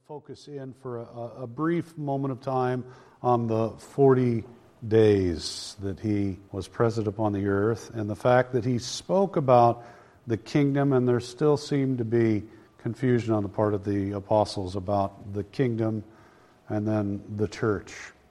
focus in for a brief moment of time on the 40 days that he was present upon the earth and the fact that he spoke about the kingdom, and there still seemed to be confusion on the part of the apostles about the kingdom and then the church.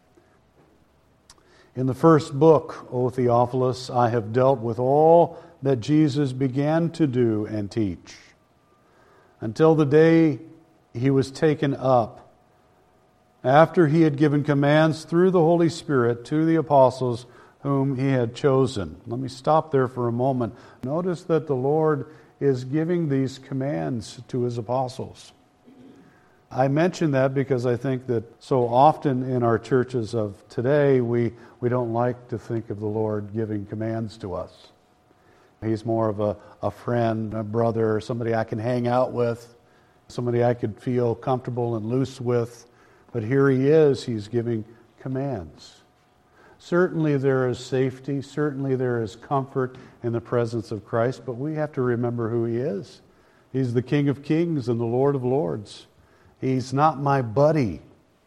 In the first book, O Theophilus, I have dealt with all that Jesus began to do and teach, until the day he was taken up, after he had given commands through the Holy Spirit to the apostles whom he had chosen. Let me stop there for a moment. Notice that the Lord is giving these commands to his apostles. I mention that because I think that so often in our churches of today, we don't like to think of the Lord giving commands to us. He's more of a friend, a brother, somebody I can hang out with, somebody I could feel comfortable and loose with. But here he is, he's giving commands. Certainly there is safety, certainly there is comfort in the presence of Christ, but we have to remember who he is. He's the King of Kings and the Lord of Lords. He's not my buddy.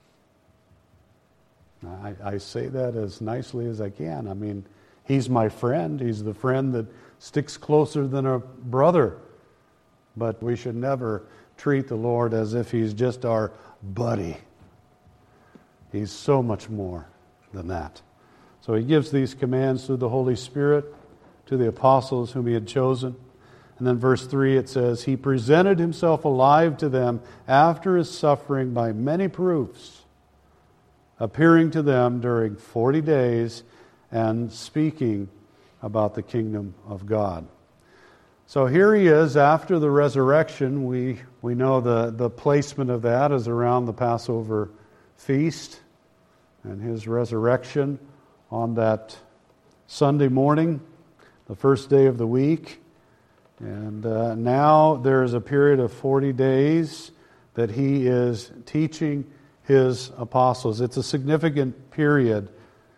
I say that as nicely as I can. I mean, he's my friend. He's the friend that sticks closer than a brother. But we should never treat the Lord as if he's just our buddy. He's so much more than that. So he gives these commands through the Holy Spirit to the apostles whom he had chosen. And then verse 3 it says, he presented himself alive to them after his suffering by many proofs, appearing to them during 40 days and speaking about the kingdom of God. So here he is after the resurrection. We know the placement of that is around the Passover feast and his resurrection on that Sunday morning, the first day of the week. And now there is a period of 40 days that he is teaching his apostles. It's a significant period.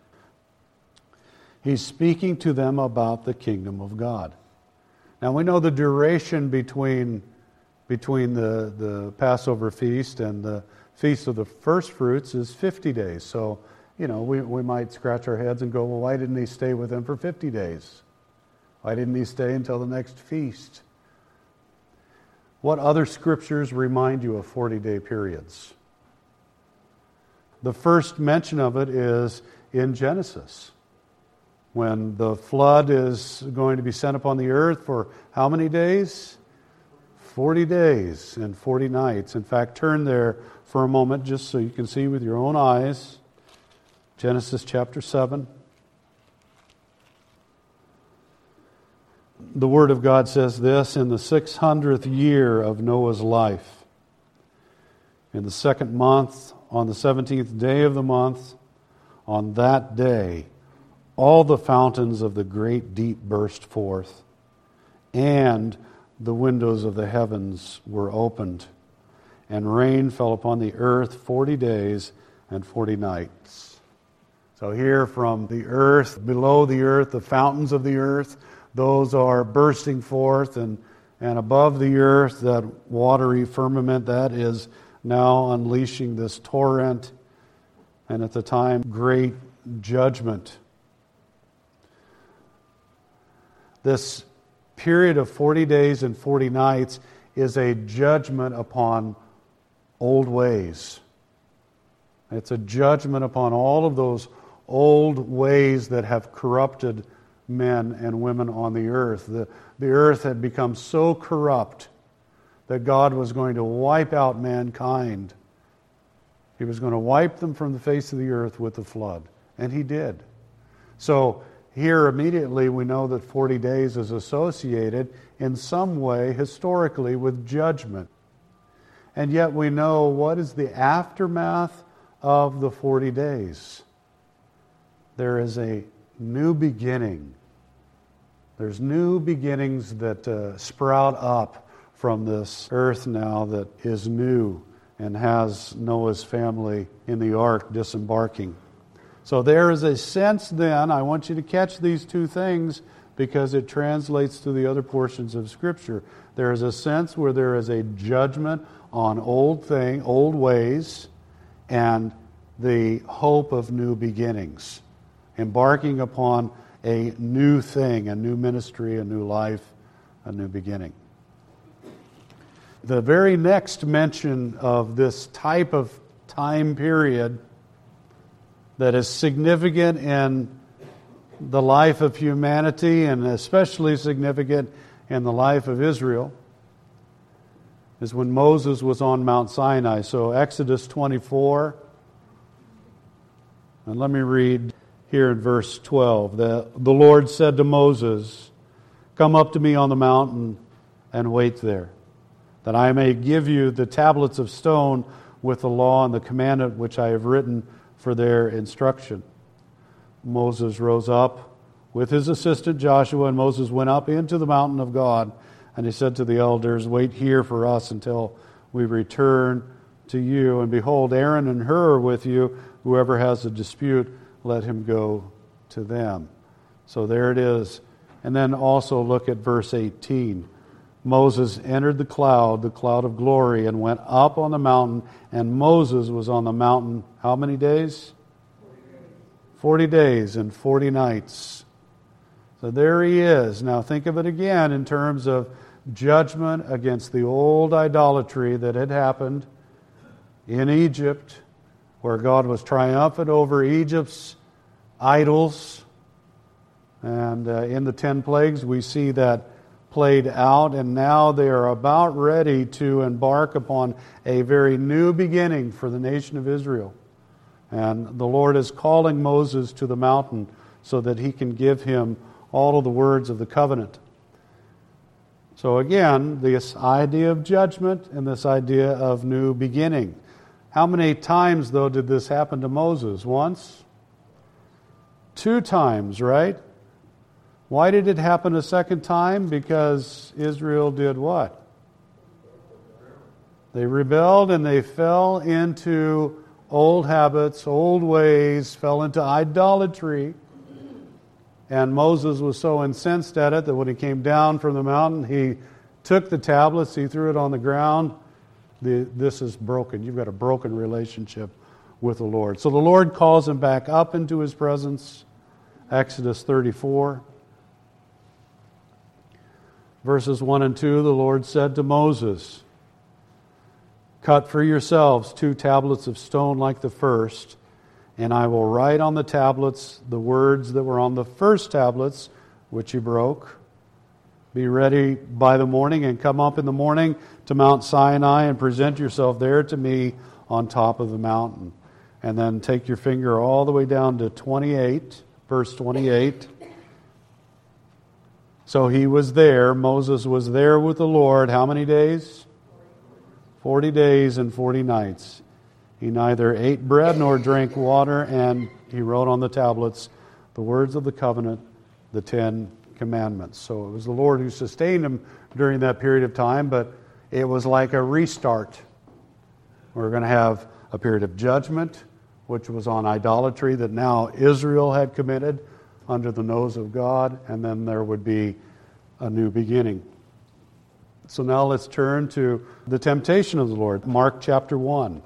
He's speaking to them about the kingdom of God. Now we know the duration between the Passover feast and the Feast of the First Fruits is 50 days. So, we might scratch our heads and go, well, why didn't he stay with them for 50 days? Why didn't he stay until the next feast? What other scriptures remind you of 40-day periods? The first mention of it is in Genesis, when the flood is going to be sent upon the earth for how many days? 40 days and 40 nights. In fact, turn there for a moment just so you can see with your own eyes. Genesis chapter 7. The Word of God says this, in the 600th year of Noah's life, in the second month, on the 17th day of the month, on that day, all the fountains of the great deep burst forth, and the windows of the heavens were opened, and rain fell upon the earth 40 days and 40 nights. So here from the earth, below the earth, the fountains of the earth, those are bursting forth, and above the earth, that watery firmament, that is now unleashing this torrent, and at the time, great judgment. This period of 40 days and 40 nights is a judgment upon old ways. It's a judgment upon all of those old ways that have corrupted men and women on the earth. The earth had become so corrupt that God was going to wipe out mankind. He was going to wipe them from the face of the earth with the flood. And he did. So here immediately we know that 40 days is associated in some way historically with judgment. And yet we know what is the aftermath of the 40 days. There is a new beginning. There's new beginnings that sprout up from this earth now that is new and has Noah's family in the ark disembarking. So there is a sense then, I want you to catch these two things because it translates to the other portions of Scripture. There is a sense where there is a judgment on old ways, and the hope of new beginnings. Embarking upon a new thing, a new ministry, a new life, a new beginning. The very next mention of this type of time period that is significant in the life of humanity and especially significant in the life of Israel is when Moses was on Mount Sinai. So Exodus 24, and let me read here in verse 12. The Lord said to Moses, "Come up to me on the mountain and wait there, that I may give you the tablets of stone with the law and the commandment which I have written for their instruction." Moses rose up with his assistant Joshua, and Moses went up into the mountain of God, and he said to the elders, "Wait here for us until we return to you. And behold, Aaron and Hur are with you. Whoever has a dispute, let him go to them." So there it is. And then also look at verse 18. Moses entered the cloud of glory, and went up on the mountain, and Moses was on the mountain how many days? 40 days and 40 nights. So there he is. Now think of it again in terms of judgment against the old idolatry that had happened in Egypt, where God was triumphant over Egypt's idols. And in the 10 plagues we see that played out, and now they are about ready to embark upon a very new beginning for the nation of Israel. And the Lord is calling Moses to the mountain so that he can give him all of the words of the covenant. So again, this idea of judgment and this idea of new beginning. How many times, though, did this happen to Moses? Once? 2 times, right? Why did it happen a second time? Because Israel did what? They rebelled and they fell into old habits, old ways, fell into idolatry. And Moses was so incensed at it that when he came down from the mountain, he took the tablets, he threw it on the ground. This is broken. You've got a broken relationship with the Lord. So the Lord calls him back up into his presence. Exodus 34. Verses 1 and 2, the Lord said to Moses, "Cut for yourselves 2 tablets of stone like the first, and I will write on the tablets the words that were on the first tablets, which you broke. Be ready by the morning and come up in the morning to Mount Sinai and present yourself there to me on top of the mountain." And then take your finger all the way down to 28, verse 28. So he was there, Moses was there with the Lord, how many days? 40 days and 40 nights. He neither ate bread nor drank water, and he wrote on the tablets the words of the covenant, the 10 commandments. So it was the Lord who sustained him during that period of time, but it was like a restart. We're going to have a period of judgment, which was on idolatry that now Israel had committed under the nose of God, and then there would be a new beginning. So now let's turn to the temptation of the Lord, Mark chapter 1.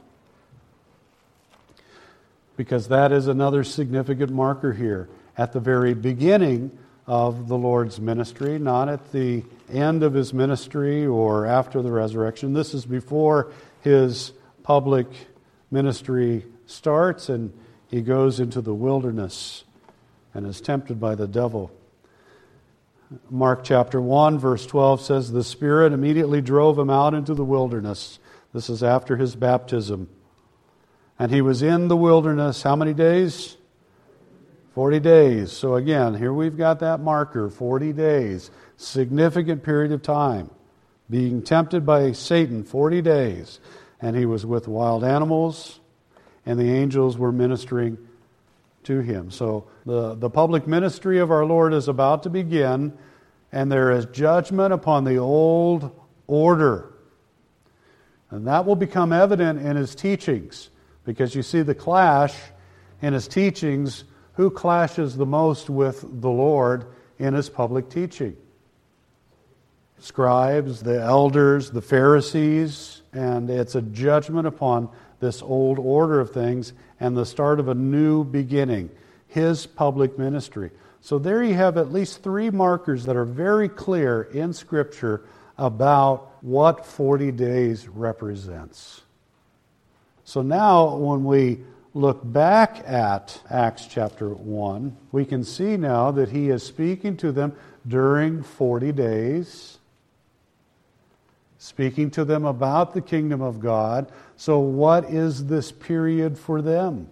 Because that is another significant marker here. At the very beginning of the Lord's ministry, not at the end of his ministry or after the resurrection. This is before his public ministry starts, and he goes into the wilderness and is tempted by the devil. Mark chapter 1, verse 12 says, "The Spirit immediately drove him out into the wilderness." This is after his baptism. "And he was in the wilderness," how many days? 40 days. So again, here we've got that marker, 40 days. Significant period of time. Being tempted by Satan, 40 days. And he was with wild animals, and the angels were ministering to him. So the public ministry of our Lord is about to begin, and there is judgment upon the old order. And that will become evident in his teachings, because you see the clash in his teachings. Who clashes the most with the Lord in his public teaching? scribes, the elders, the Pharisees, and it's a judgment upon this old order of things and the start of a new beginning, his public ministry. So there you have at least 3 markers that are very clear in Scripture about what 40 days represents. So now when we look back at Acts chapter 1, we can see now that he is speaking to them during 40 days, speaking to them about the kingdom of God. So what is this period for them?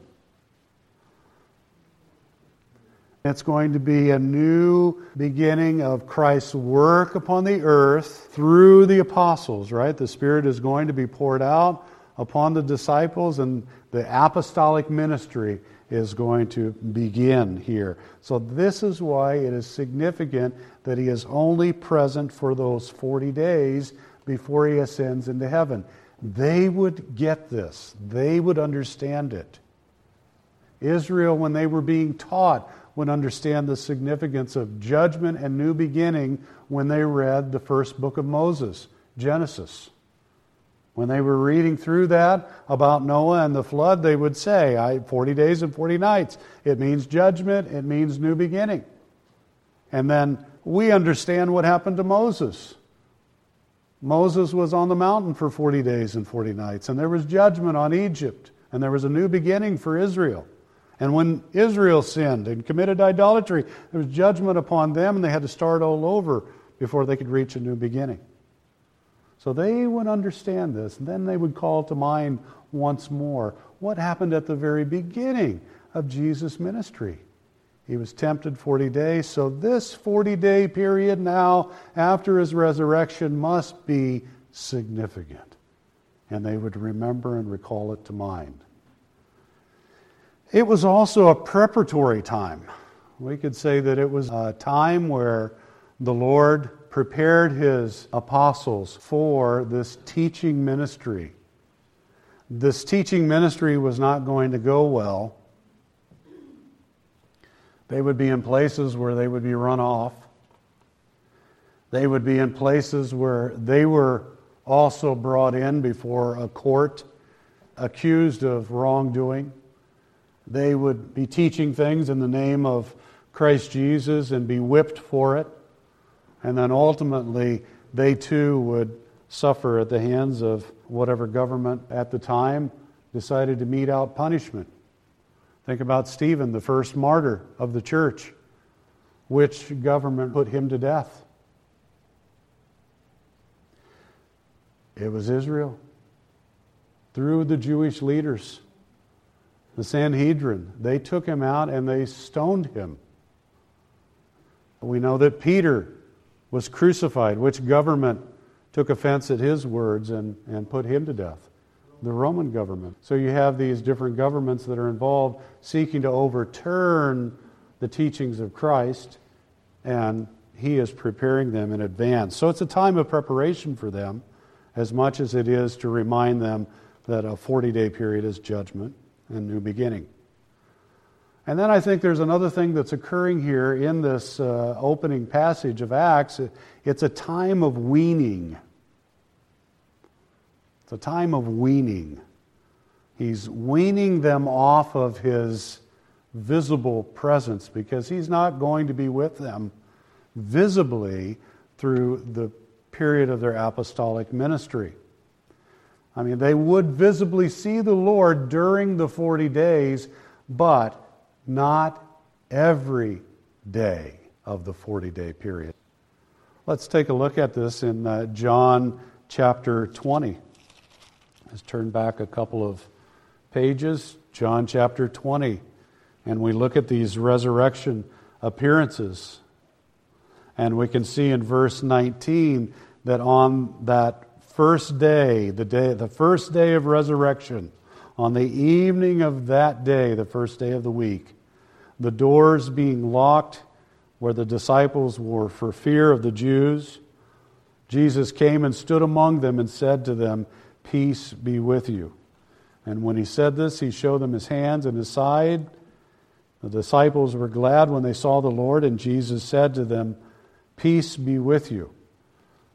It's going to be a new beginning of Christ's work upon the earth through the apostles, right? The Spirit is going to be poured out upon the disciples, and the apostolic ministry is going to begin here. So this is why it is significant that he is only present for those 40 days before he ascends into heaven. They would get this. They would understand it. Israel, when they were being taught, would understand the significance of judgment and new beginning when they read the first book of Moses, Genesis. When they were reading through that about Noah and the flood, they would say, 40 days and 40 nights. It means judgment, it means new beginning. And then we understand what happened to Moses. Moses was on the mountain for 40 days and 40 nights, and there was judgment on Egypt, and there was a new beginning for Israel. And when Israel sinned and committed idolatry, there was judgment upon them, and they had to start all over before they could reach a new beginning. So they would understand this, and then they would call to mind once more what happened at the very beginning of Jesus' ministry. He was tempted 40 days, so this 40-day period now after his resurrection must be significant. And they would remember and recall it to mind. It was also a preparatory time. We could say that it was a time where the Lord prepared his apostles for this teaching ministry. This teaching ministry was not going to go well. They would be in places where they would be run off. They would be in places where they were also brought in before a court, accused of wrongdoing. They would be teaching things in the name of Christ Jesus and be whipped for it. And then ultimately, they too would suffer at the hands of whatever government at the time decided to mete out punishment. Think about Stephen, the first martyr of the church. Which government put him to death? It was Israel. Through the Jewish leaders, the Sanhedrin, they took him out and they stoned him. We know that Peter was crucified. Which government took offense at his words and put him to death? The Roman government. So you have these different governments that are involved seeking to overturn the teachings of Christ, and he is preparing them in advance. So it's a time of preparation for them as much as it is to remind them that a 40-day period is judgment and new beginning. And then I think there's another thing that's occurring here in this opening passage of Acts. It's a time of weaning. It's a time of weaning. He's weaning them off of his visible presence because he's not going to be with them visibly through the period of their apostolic ministry. I mean, they would visibly see the Lord during the 40 days, but not every day of the 40-day period. Let's take a look at this in John chapter 20. Let's turn back a couple of pages. John chapter 20. And we look at these resurrection appearances. And we can see in verse 19 that on that first day, the first day of resurrection, on the evening of that day, the first day of the week, the doors being locked where the disciples were for fear of the Jews, Jesus came and stood among them and said to them, "Peace be with you." And when he said this, he showed them his hands and his side. The disciples were glad when they saw the Lord, and Jesus said to them, "Peace be with you."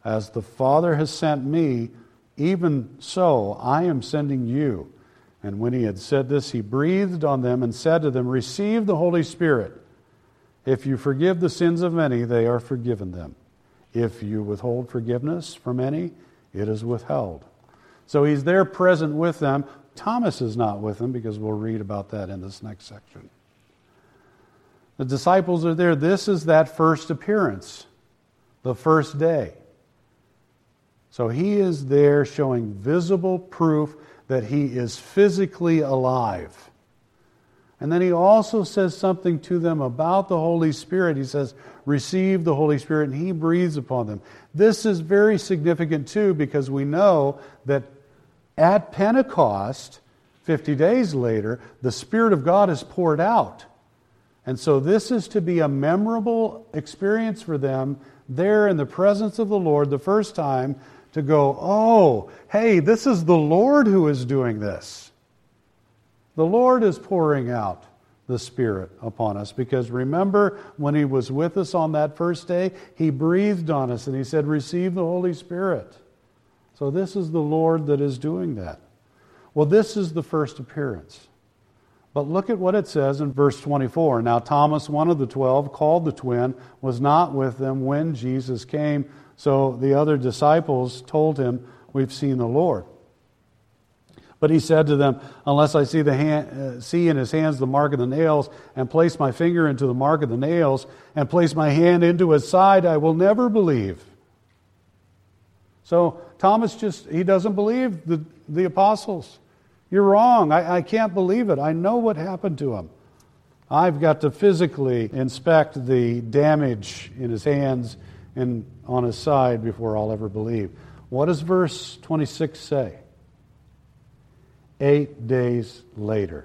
As the Father has sent me, even so I am sending you." And when he had said this, he breathed on them and said to them, "Receive the Holy Spirit. If you forgive the sins of any, they are forgiven them. If you withhold forgiveness from any, it is withheld." So he's there present with them. Thomas is not with them, because we'll read about that in this next section. The disciples are there. This is that first appearance, the first day. So he is there showing visible proof that he is physically alive. And then he also says something to them about the Holy Spirit. He says, "Receive the Holy Spirit," and he breathes upon them. This is very significant too, because we know that at Pentecost, 50 days later, the Spirit of God is poured out. And so this is to be a memorable experience for them there in the presence of the Lord the first time, to go, "Oh, hey, this is the Lord who is doing this. The Lord is pouring out the Spirit upon us." Because remember, when he was with us on that first day, he breathed on us and he said, "Receive the Holy Spirit." So this is the Lord that is doing that. Well, this is the first appearance. But look at what it says in verse 24. "Now Thomas, one of the 12, called the twin, was not with them when Jesus came. So the other disciples told him, 'We've seen the Lord.' But he said to them, 'Unless I see in his hands the mark of the nails, and place my finger into the mark of the nails, and place my hand into his side, I will never believe.'" So Thomas he doesn't believe the apostles. "You're wrong. I can't believe it. I know what happened to him. I've got to physically inspect the damage in his hands and on his side before I'll ever believe." What does verse 26 say? 8 days later.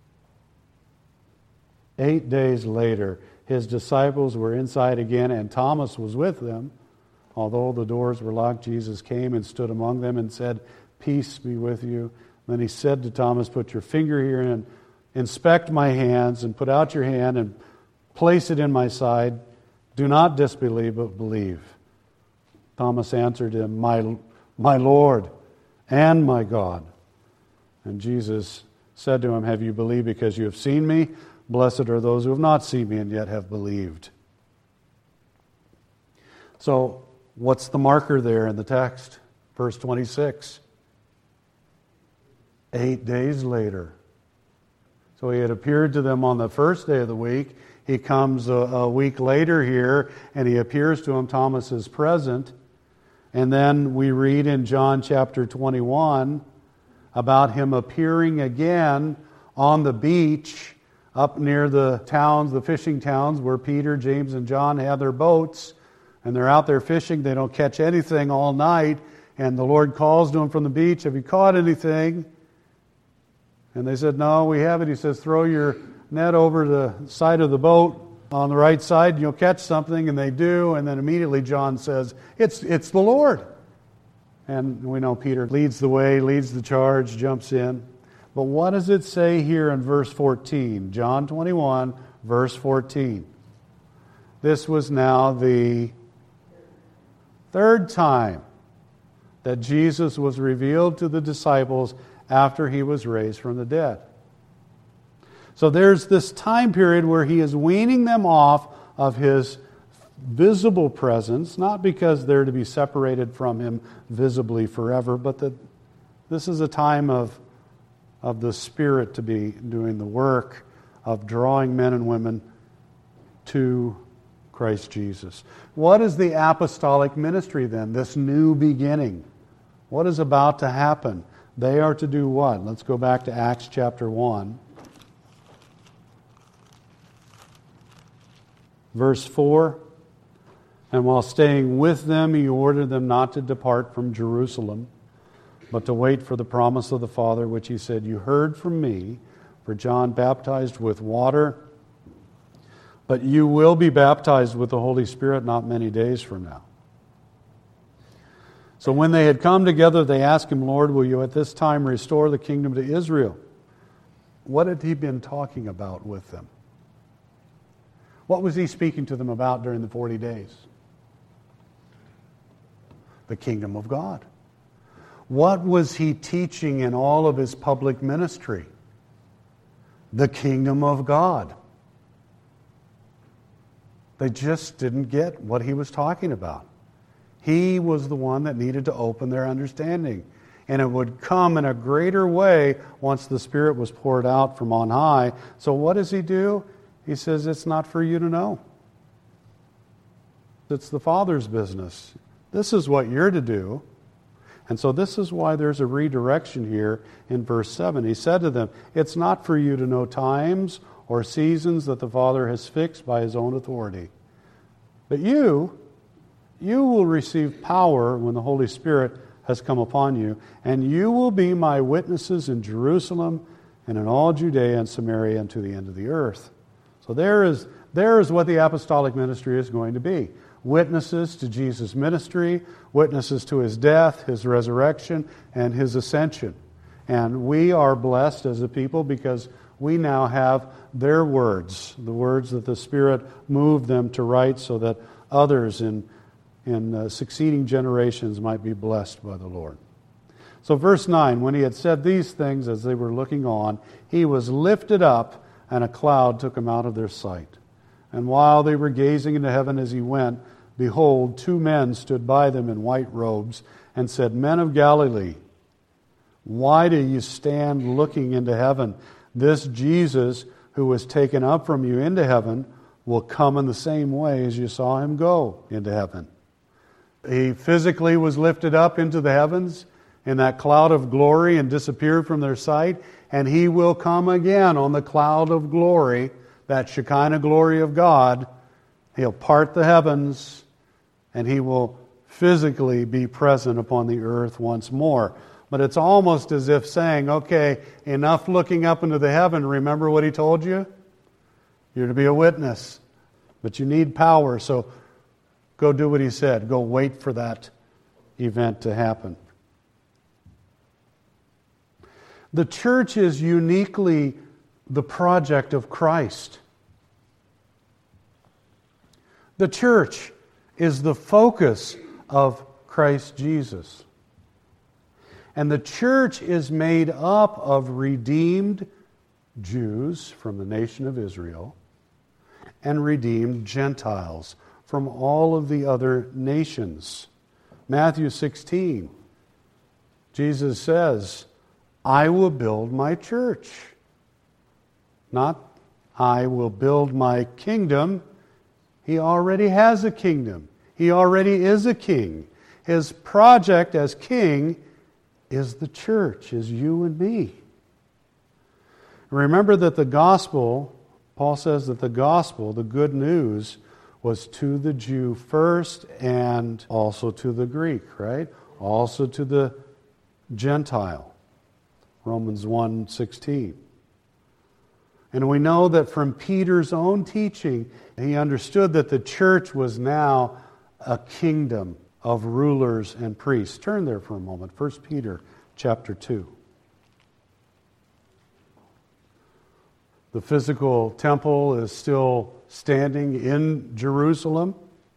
8 days later, his disciples were inside again, and Thomas was with them. Although the doors were locked, Jesus came and stood among them and said, "Peace be with you." Then he said to Thomas, "Put your finger here and inspect my hands, and put out your hand and place it in my side. Do not disbelieve, but believe." Thomas answered him, My Lord and my God." And Jesus said to him, "Have you believed because you have seen me? Blessed are those who have not seen me and yet have believed." So, what's the marker there in the text? Verse 26. 8 days later. So he had appeared to them on the first day of the week. He comes a week later here, and he appears to him. Thomas is present. And then we read in John chapter 21 about him appearing again on the beach up near the towns, the fishing towns, where Peter, James, and John have their boats. And they're out there fishing. They don't catch anything all night. And the Lord calls to them from the beach, "Have you caught anything?" And they said, "No, we haven't." He says, "Throw your net over the side of the boat on the right side, and you'll catch something." And they do. And then immediately John says, It's the Lord. And we know Peter leads the way, leads the charge, jumps in. But what does it say here in verse 14? John 21, verse 14. This was now the third time that Jesus was revealed to the disciples after he was raised from the dead. So there's this time period where he is weaning them off of his visible presence, not because they're to be separated from him visibly forever, but that this is a time of the Spirit to be doing the work of drawing men and women to Christ Jesus. What is the apostolic ministry then, this new beginning? What is about to happen? They are to do what? Let's go back to Acts chapter 1. Verse 4. "And while staying with them, he ordered them not to depart from Jerusalem, but to wait for the promise of the Father, which he said, 'You heard from me, for John baptized with water, but you will be baptized with the Holy Spirit not many days from now.' So when they had come together, they asked him, 'Lord, will you at this time restore the kingdom to Israel?'" What had he been talking about with them? What was he speaking to them about during the 40 days? The kingdom of God. What was he teaching in all of his public ministry? The kingdom of God. They just didn't get what he was talking about. He was the one that needed to open their understanding. And it would come in a greater way once the Spirit was poured out from on high. So what does he do? He says, it's not for you to know. It's the Father's business. This is what you're to do. And so this is why there's a redirection here in verse 7. He said to them, it's not for you to know times or seasons that the Father has fixed by his own authority. But you will receive power when the Holy Spirit has come upon you, and you will be my witnesses in Jerusalem and in all Judea and Samaria and to the end of the earth. So there is what the apostolic ministry is going to be. Witnesses to Jesus' ministry, witnesses to his death, his resurrection, and his ascension. And we are blessed as a people because we now have their words, the words that the Spirit moved them to write so that others in succeeding generations might be blessed by the Lord. So verse 9, when he had said these things as they were looking on, he was lifted up, and a cloud took him out of their sight. And while they were gazing into heaven as he went, behold, 2 men stood by them in white robes and said, Men of Galilee, why do you stand looking into heaven? This Jesus who was taken up from you into heaven will come in the same way as you saw him go into heaven. He physically was lifted up into the heavens in that cloud of glory and disappeared from their sight, and he will come again on the cloud of glory, that Shekinah glory of God. He'll part the heavens, and he will physically be present upon the earth once more. But it's almost as if saying, okay, enough looking up into the heaven. Remember what he told you? You're to be a witness, but you need power, so go do what he said. Go wait for that event to happen. The church is uniquely the project of Christ. The church is the focus of Christ Jesus. And the church is made up of redeemed Jews from the nation of Israel and redeemed Gentiles from all of the other nations. Matthew 16, Jesus says, I will build my church. Not, I will build my kingdom. He already has a kingdom. He already is a king. His project as king is the church, is you and me. Remember that the gospel, Paul says that the gospel, the good news, was to the Jew first and also to the Greek, right? Also to the Gentile. Romans 1:16. And we know that from Peter's own teaching, he understood that the church was now a kingdom of rulers and priests. Turn there for a moment. 1 Peter chapter 2. The physical temple is still standing in Jerusalem.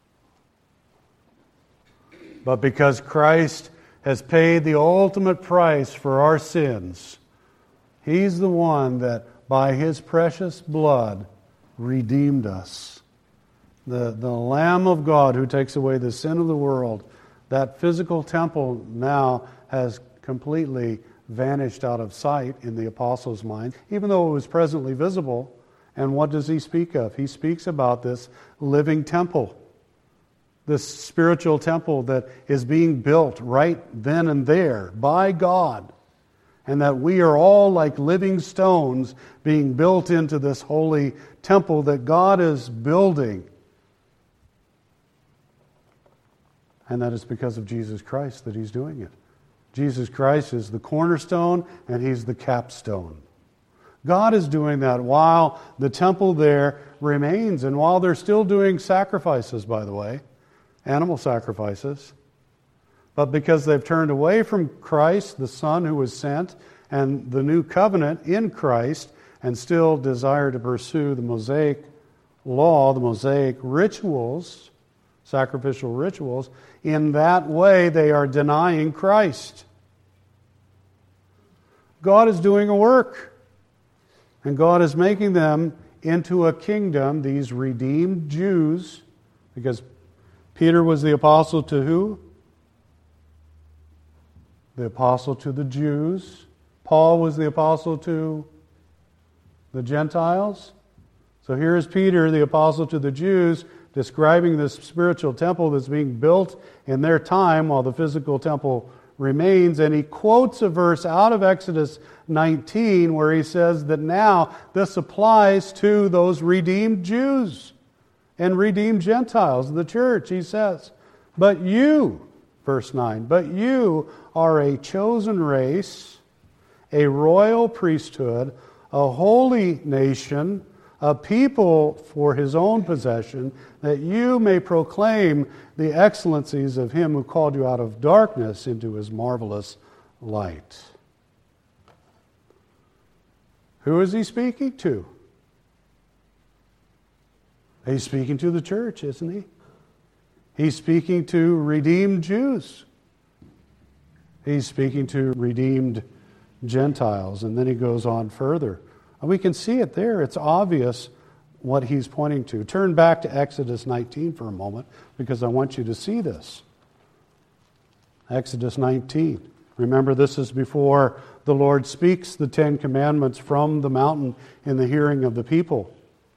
But because Christ has paid the ultimate price for our sins, he's the one that by his precious blood redeemed us. The Lamb of God who takes away the sin of the world, that physical temple now has completely vanished out of sight in the apostles' mind, even though it was presently visible. And what does he speak of? He speaks about this living temple, this spiritual temple that is being built right then and there by God, and that we are all like living stones being built into this holy temple that God is building. And that is because of Jesus Christ that he's doing it. Jesus Christ is the cornerstone and he's the capstone. God is doing that while the temple there remains and while they're still doing sacrifices, by the way, animal sacrifices. But because they've turned away from Christ, the Son who was sent, and the new covenant in Christ, and still desire to pursue the Mosaic law, the Mosaic rituals, sacrificial rituals. In that way, they are denying Christ. God is doing a work, and God is making them into a kingdom, these redeemed Jews, because Peter was the apostle to who? The apostle to the Jews. Paul was the apostle to the Gentiles. So here is Peter, the apostle to the Jews, describing this spiritual temple that's being built in their time while the physical temple remains. And he quotes a verse out of Exodus 19 where he says that now this applies to those redeemed Jews and redeemed Gentiles, the church. He says, but you, verse 9, but you are a chosen race, a royal priesthood, a holy nation, a people for his own possession, that you may proclaim the excellencies of him who called you out of darkness into his marvelous light. Who is he speaking to? He's speaking to the church, isn't he? He's speaking to redeemed Jews. He's speaking to redeemed Gentiles. And then he goes on further. And we can see it there. It's obvious what he's pointing to. Turn back to Exodus 19 for a moment, because I want you to see this. Exodus 19. Remember, this is before the Lord speaks the Ten Commandments from the mountain in the hearing of the people.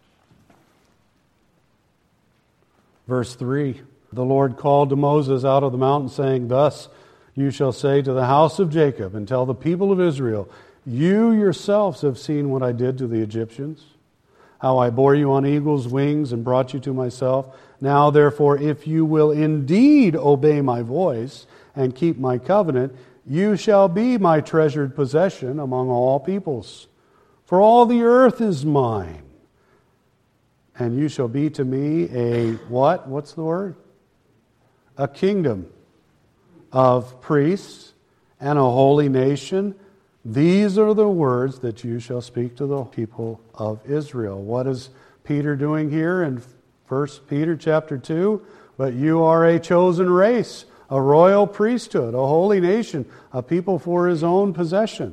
Verse 3, the Lord called to Moses out of the mountain, saying, thus you shall say to the house of Jacob, and tell the people of Israel, you yourselves have seen what I did to the Egyptians, how I bore you on eagle's wings and brought you to myself. Now, therefore, if you will indeed obey my voice and keep my covenant, you shall be my treasured possession among all peoples. For all the earth is mine. And you shall be to me a what? What's the word? A kingdom of priests and a holy nation. These are the words that you shall speak to the people of Israel. What is Peter doing here in 1 Peter chapter 2? But you are a chosen race, a royal priesthood, a holy nation, a people for his own possession.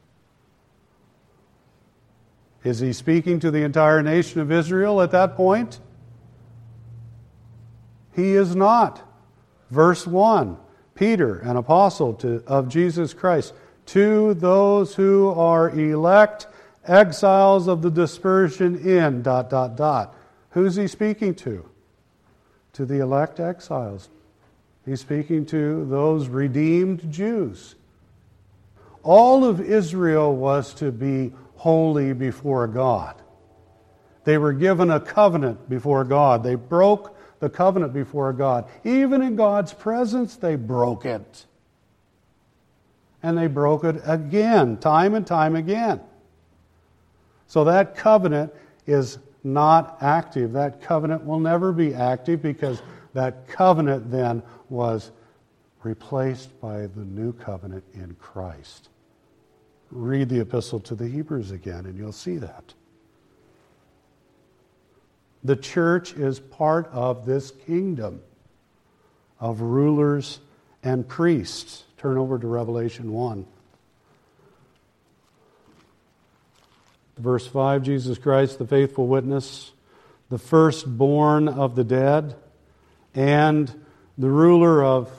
Is he speaking to the entire nation of Israel at that point? He is not. Verse 1, Peter, an apostle of Jesus Christ, to those who are elect, exiles of the dispersion in, ... Who's he speaking to? To the elect exiles. He's speaking to those redeemed Jews. All of Israel was to be holy before God. They were given a covenant before God. They broke the covenant before God. Even in God's presence, they broke it. And they broke it again, time and time again. So that covenant is not active. That covenant will never be active, because that covenant then was replaced by the new covenant in Christ. Read the epistle to the Hebrews again, and you'll see that. The church is part of this kingdom of rulers and priests. Turn over to Revelation 1. Verse 5, Jesus Christ, the faithful witness, the firstborn of the dead, and the ruler of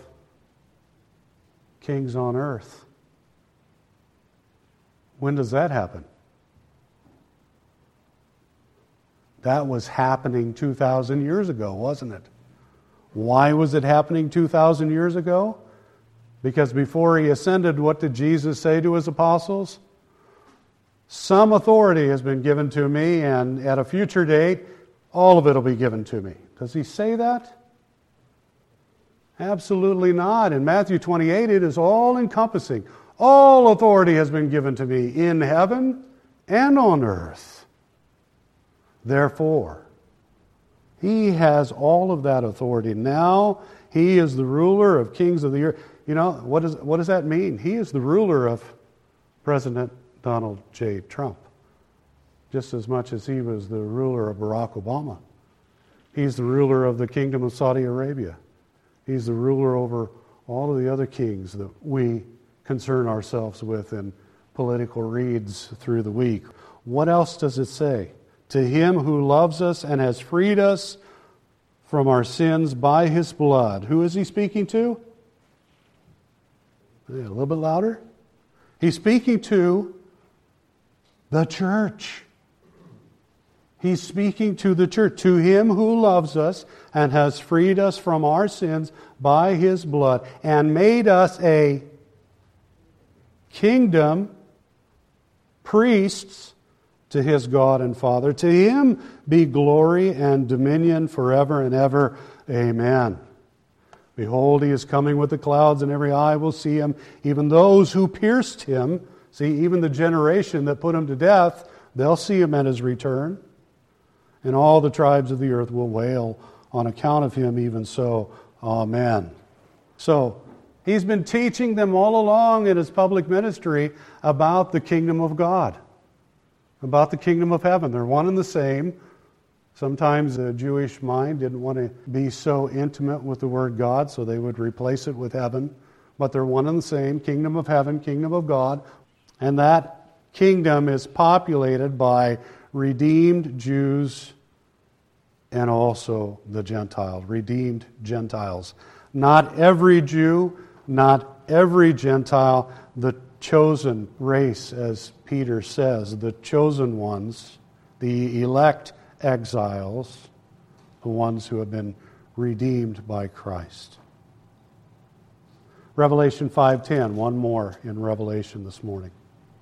kings on earth. When does that happen? That was happening 2,000 years ago, wasn't it? Why was it happening 2,000 years ago? Because before he ascended, what did Jesus say to his apostles? Some authority has been given to me, and at a future date, all of it will be given to me. Does he say that? Absolutely not. In Matthew 28, it is all-encompassing. All authority has been given to me in heaven and on earth. Therefore, he has all of that authority. Now, he is the ruler of kings of the earth. You know, what does that mean? He is the ruler of President Donald J. Trump, just as much as he was the ruler of Barack Obama. He's the ruler of the kingdom of Saudi Arabia. He's the ruler over all of the other kings that we concern ourselves with in political reads through the week. What else does it say? To him who loves us and has freed us from our sins by his blood. Who is he speaking to? A little bit louder. He's speaking to the church. He's speaking to the church. To him who loves us and has freed us from our sins by his blood and made us a kingdom, priests to his God and Father. To him be glory and dominion forever and ever. Amen. Behold, he is coming with the clouds, and every eye will see him, even those who pierced him. See, even the generation that put him to death, they'll see him at his return. And all the tribes of the earth will wail on account of him, even so. Amen. So, he's been teaching them all along in his public ministry about the kingdom of God, about the kingdom of heaven. They're one and the same. Sometimes the Jewish mind didn't want to be so intimate with the word God, so they would replace it with heaven. But they're one and the same, kingdom of heaven, kingdom of God. And that kingdom is populated by redeemed Jews and also the Gentiles, redeemed Gentiles. Not every Jew, not every Gentile, the chosen race, as Peter says, the chosen ones, the elect exiles, the ones who have been redeemed by Christ. Revelation 5:10, one more in Revelation this morning.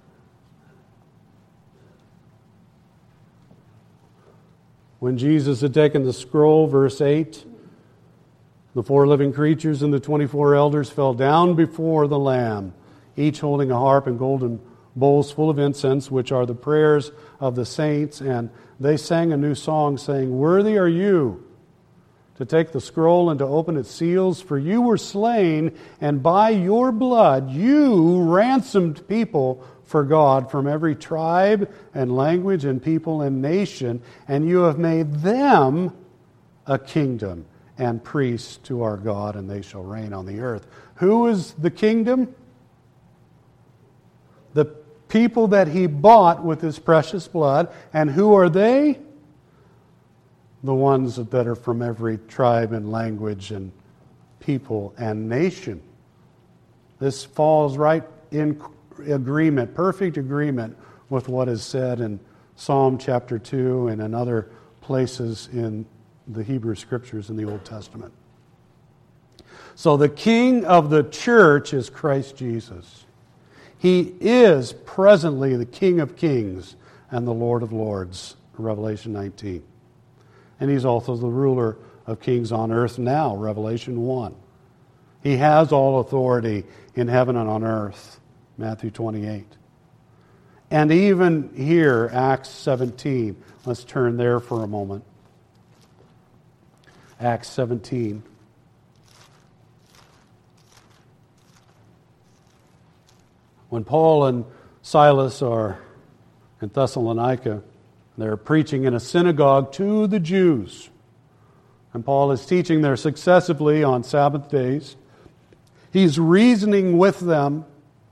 When Jesus had taken the scroll, verse 8, the 4 living creatures and the 24 elders fell down before the Lamb, each holding a harp and golden bowls full of incense, which are the prayers of the saints. And they sang a new song, saying, Worthy are you to take the scroll and to open its seals, for you were slain, and by your blood you ransomed people for God from every tribe and language and people and nation, and you have made them a kingdom and priests to our God, and they shall reign on the earth. Who is the kingdom? The people that he bought with his precious blood. And who are they? The ones that are from every tribe and language and people and nation. This falls right in agreement, perfect agreement with what is said in Psalm chapter 2 and in other places in the Hebrew Scriptures in the Old Testament. So the King of the church is Christ Jesus. He is presently the King of kings and the Lord of lords, Revelation 19. And he's also the ruler of kings on earth now, Revelation 1. He has all authority in heaven and on earth, Matthew 28. And even here, Acts 17. Let's turn there for a moment. Acts 17. When Paul and Silas are in Thessalonica, they're preaching in a synagogue to the Jews. And Paul is teaching there successively on Sabbath days. He's reasoning with them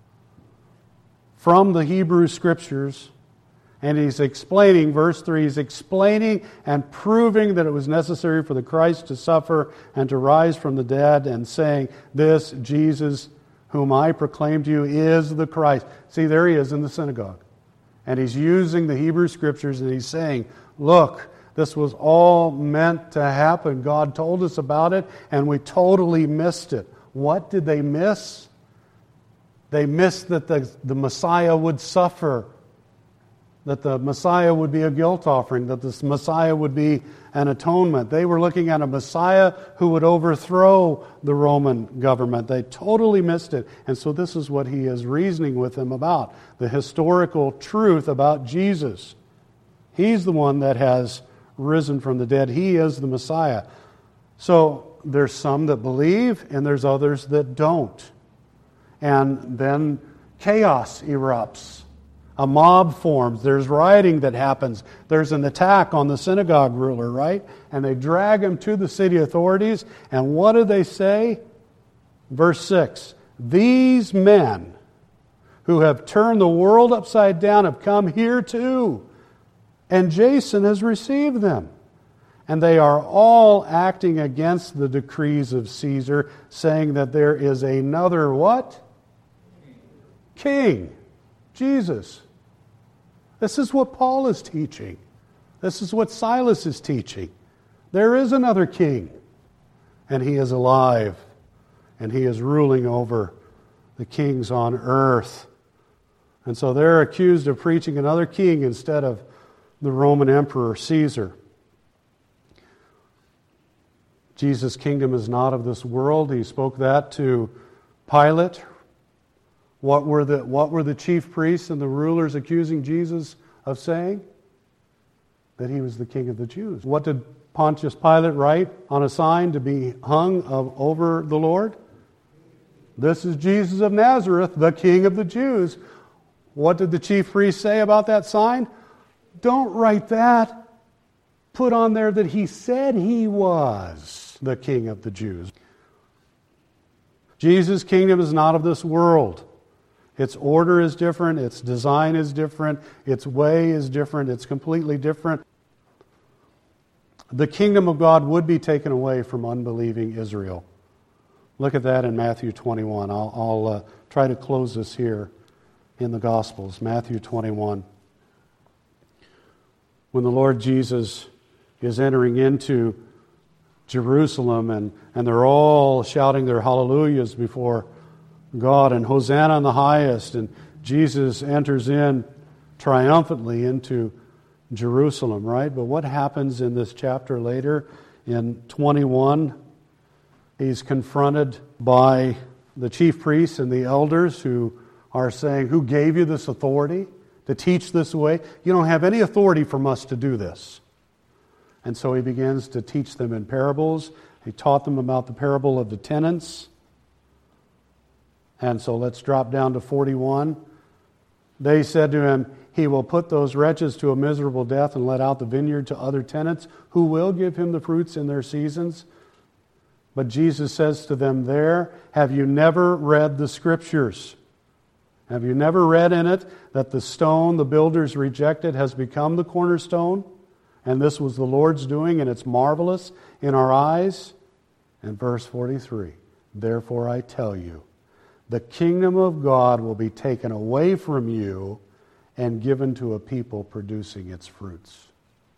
from the Hebrew Scriptures. And he's explaining, verse 3, he's explaining and proving that it was necessary for the Christ to suffer and to rise from the dead, and saying, this Jesus whom I proclaim to you is the Christ. See, there he is in the synagogue. And he's using the Hebrew Scriptures and he's saying, look, this was all meant to happen. God told us about it and we totally missed it. What did they miss? They missed that the Messiah would suffer, that the Messiah would be a guilt offering, that the Messiah would be an atonement. They were looking at a Messiah who would overthrow the Roman government. They totally missed it. And so this is what he is reasoning with them about, the historical truth about Jesus. He's the one that has risen from the dead. He is the Messiah. So there's some that believe and there's others that don't. And then chaos erupts. A mob forms. There's rioting that happens. There's an attack on the synagogue ruler, right? And they drag him to the city authorities. And what do they say? Verse 6. These men who have turned the world upside down have come here too. And Jason has received them. And they are all acting against the decrees of Caesar, saying that there is another what? King. Jesus. This is what Paul is teaching. This is what Silas is teaching. There is another king. And he is alive. And he is ruling over the kings on earth. And so they're accused of preaching another king instead of the Roman Emperor Caesar. Jesus' kingdom is not of this world. He spoke that to Pilate. What were the chief priests and the rulers accusing Jesus of saying? That he was the king of the Jews. What did Pontius Pilate write on a sign to be hung over the Lord? This is Jesus of Nazareth, the King of the Jews. What did the chief priests say about that sign? Don't write that. Put on there that he said he was the King of the Jews. Jesus' kingdom is not of this world. Its order is different, its design is different, its way is different, it's completely different. The kingdom of God would be taken away from unbelieving Israel. Look at that in Matthew 21. I'll try to close this here in the Gospels. Matthew 21. When the Lord Jesus is entering into Jerusalem and they're all shouting their hallelujahs before God and Hosanna in the highest, and Jesus enters in triumphantly into Jerusalem, right? But what happens in this chapter later in 21? He's confronted by the chief priests and the elders who are saying, who gave you this authority to teach this way? You don't have any authority from us to do this. And so he begins to teach them in parables. He taught them about the parable of the tenants. And so let's drop down to 41. They said to him, he will put those wretches to a miserable death and let out the vineyard to other tenants who will give him the fruits in their seasons. But Jesus says to them there, have you never read the Scriptures? Have you never read in it that the stone the builders rejected has become the cornerstone? And this was the Lord's doing, and it's marvelous in our eyes. And verse 43, therefore I tell you, the kingdom of God will be taken away from you and given to a people producing its fruits.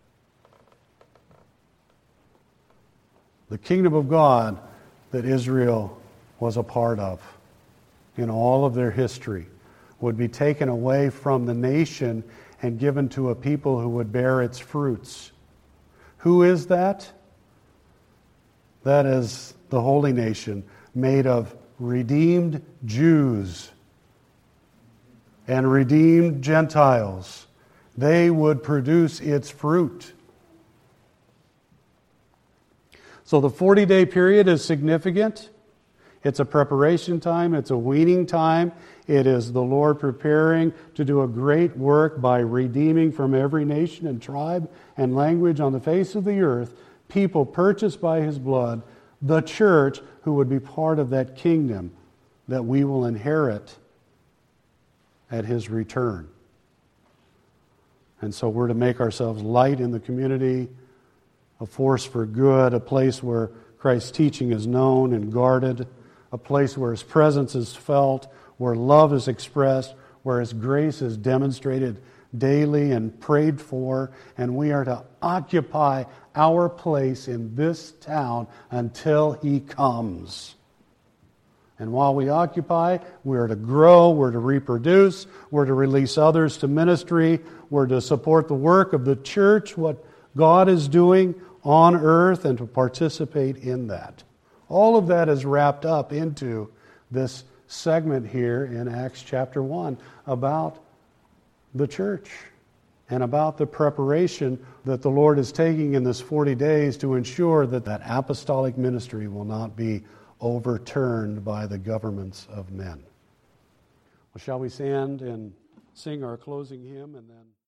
The kingdom of God that Israel was a part of in all of their history would be taken away from the nation and given to a people who would bear its fruits. Who is that? That is the holy nation made of redeemed Jews and redeemed Gentiles. They would produce its fruit. So the 40-day period is significant. It's a preparation time. It's a weaning time. It is the Lord preparing to do a great work by redeeming from every nation and tribe and language on the face of the earth people purchased by His blood, the church who would be part of that kingdom that we will inherit at His return. And so we're to make ourselves light in the community, a force for good, a place where Christ's teaching is known and guarded, a place where His presence is felt, where love is expressed, where His grace is demonstrated daily and prayed for, and we are to occupy our place in this town until He comes. And while we occupy, we're to grow, we're to reproduce, we're to release others to ministry, we're to support the work of the church, what God is doing on earth, and to participate in that. All of that is wrapped up into this segment here in Acts chapter 1 about the church and about the preparation that the Lord is taking in this 40 days to ensure that that apostolic ministry will not be overturned by the governments of men. Well, shall we stand and sing our closing hymn and then